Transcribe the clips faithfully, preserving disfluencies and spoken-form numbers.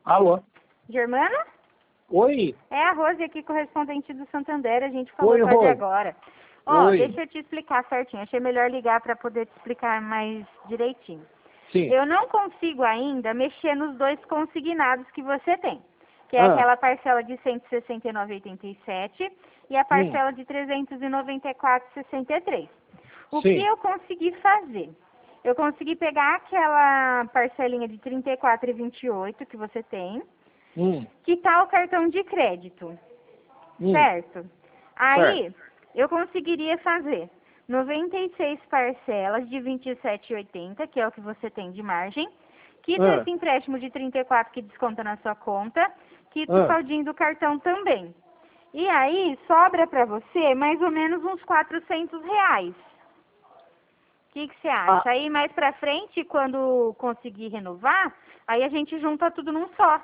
Alô? Germana? Oi? É a Rose aqui, correspondente do Santander, a gente falou Oi, fazer Rose. agora. Ó, Oi. deixa eu te explicar certinho, achei melhor ligar para poder te explicar mais direitinho. Sim. Eu não consigo ainda mexer nos dois consignados que você tem, que é Ah. aquela parcela de cento e sessenta e nove reais e oitenta e sete centavos e a parcela de trezentos e noventa e quatro reais e sessenta e três centavos. O Sim. que eu consegui fazer? Eu consegui pegar aquela parcelinha de trinta e quatro reais e vinte e oito centavos que você tem, Hum. quitar o cartão de crédito, Hum. certo? Aí, Certo. eu conseguiria fazer noventa e seis parcelas de vinte e sete reais e oitenta centavos, que é o que você tem de margem, quita Ah. esse empréstimo de trinta e quatro que desconta na sua conta, quita o Ah. saldinho do cartão também. E aí, sobra para você mais ou menos uns quatrocentos reais. O que que você Ah, acha? Aí, mais pra frente, quando conseguir renovar, aí a gente junta tudo num só.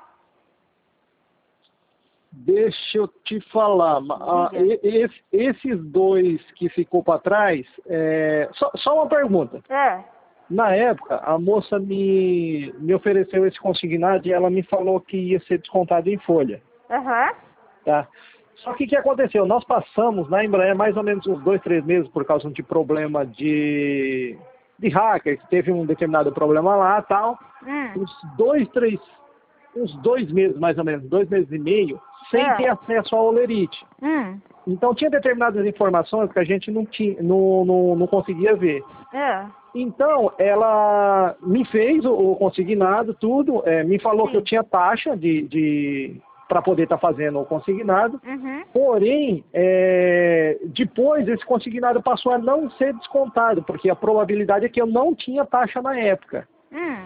deixa eu te falar. ah, Diga. e- esse- esses dois que ficou para trás, é, só, só uma pergunta. É. Na época, a moça me, me ofereceu esse consignado e ela me falou que ia ser descontado em folha. Aham. Tá? Só que o que aconteceu? Nós passamos na Embraer mais ou menos uns dois, três meses por causa de problema de, de hacker, que teve um determinado problema lá e tal. Hum. Uns dois, três, uns dois meses mais ou menos, dois meses e meio, sem É. ter acesso ao Olerite. Hum. Então tinha determinadas informações que a gente não, tinha, não, não, não conseguia ver. É. Então, ela me fez o, o consignado, tudo, é, me falou Sim. que eu tinha taxa de, de, para poder estar fazendo o consignado, Uhum. porém, é, depois esse consignado passou a não ser descontado, porque a probabilidade é que eu não tinha taxa na época. Hum.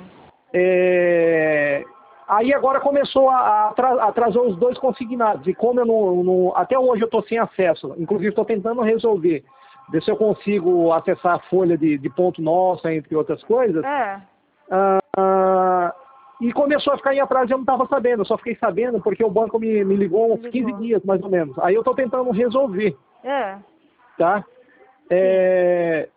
É, aí agora começou a, a atra- atrasou os dois consignados, e como eu não, não- até hoje eu estou sem acesso, inclusive estou tentando resolver, ver se eu consigo acessar a folha de, de ponto nossa, entre outras coisas, É. ah, e começou a ficar em atraso e eu não estava sabendo, eu só fiquei sabendo porque o banco me, me ligou uns quinze Ligou. dias, mais ou menos. Aí eu estou tentando resolver, É. tá? Sim. É,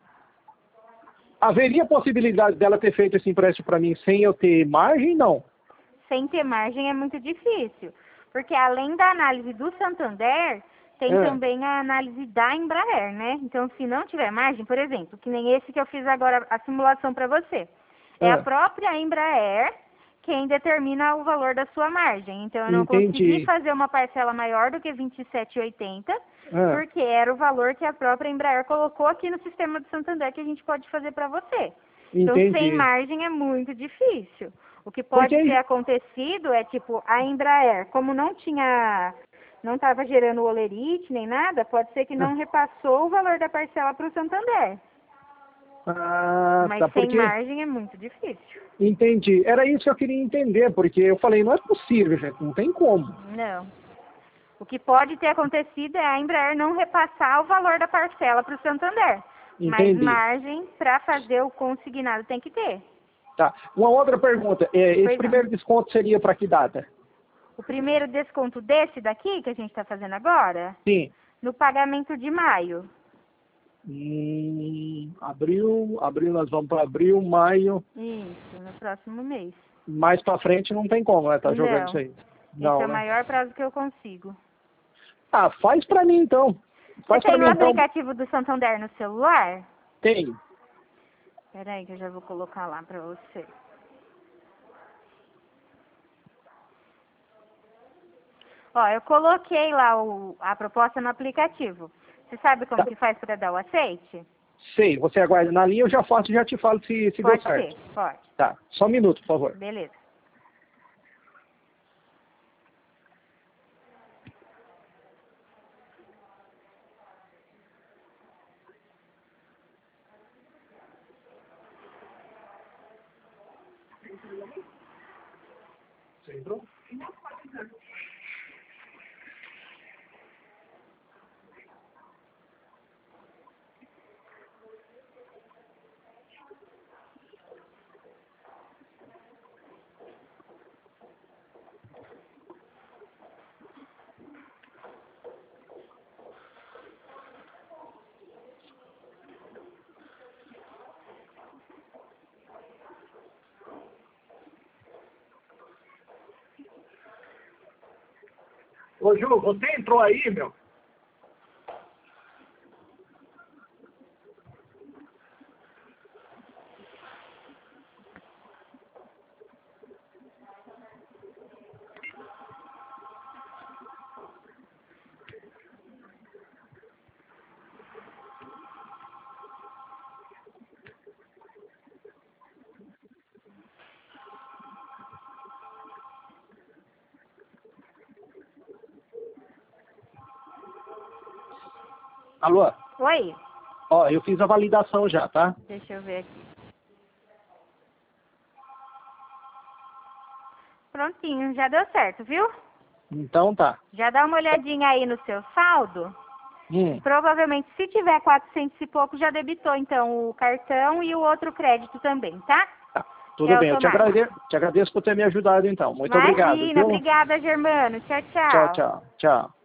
haveria possibilidade dela ter feito esse empréstimo para mim sem eu ter margem? Não. Sem ter margem é muito difícil. Porque além da análise do Santander, tem É. também a análise da Embraer, né? Então, se não tiver margem, por exemplo, que nem esse que eu fiz agora, a simulação para você. É a É. própria Embraer quem determina o valor da sua margem. Então, eu não consegui Entendi. fazer uma parcela maior do que vinte e sete reais e oitenta centavos, É. porque era o valor que a própria Embraer colocou aqui no sistema do Santander que a gente pode fazer para você. Então, sem Entendi. margem é muito difícil. O que Porque pode ter aí, acontecido é, tipo, a Embraer, como não tinha, não estava gerando o olerite nem nada, pode ser que não repassou o valor da parcela para o Santander. ah, Mas tá, sem porque margem é muito difícil. entendi. Era isso que eu queria entender, porque eu falei, não é possível, gente, não tem como. Não. O que pode ter acontecido é a Embraer não repassar o valor da parcela para o Santander. Mas Entendi. margem para fazer o consignado tem que ter. Tá. Uma outra pergunta, é, esse Pois não. primeiro desconto seria para que data? O primeiro desconto desse daqui, que a gente está fazendo agora, Sim. no pagamento de maio. Hum, abril, abril nós vamos para abril, maio, Isso, no próximo mês. mais para frente não tem como, né? Tá jogando isso Não, aí. esse Não, é o né? maior prazo que eu consigo. Ah, faz para mim então. Você Faz para tem o mim então. aplicativo do Santander no celular? Tem. Espera aí que eu já vou colocar lá pra você. Ó, eu coloquei lá o, a proposta no aplicativo. Você sabe como Tá. que faz para dar o aceite? Sei, você aguarda na linha, eu já faço e já te falo se, se deu Pode certo. ser, pode. Tá, só um minuto, por favor. Beleza. Você entrou? Ô, Ju, você entrou aí, meu? Alô? Oi? Ó, eu fiz a validação já, tá? Deixa eu ver aqui. Prontinho, já deu certo, viu? Então tá. Já dá uma olhadinha aí no seu saldo. Hum. Provavelmente, se tiver quatrocentos e pouco, já debitou, então, o cartão e o outro crédito também, tá? Tá. Tudo É bem, eu te automático. agradeço, te agradeço por ter me ajudado então. Muito Imagina, obrigado, viu? obrigada, Germano. Tchau, Tchau, tchau. tchau. Tchau.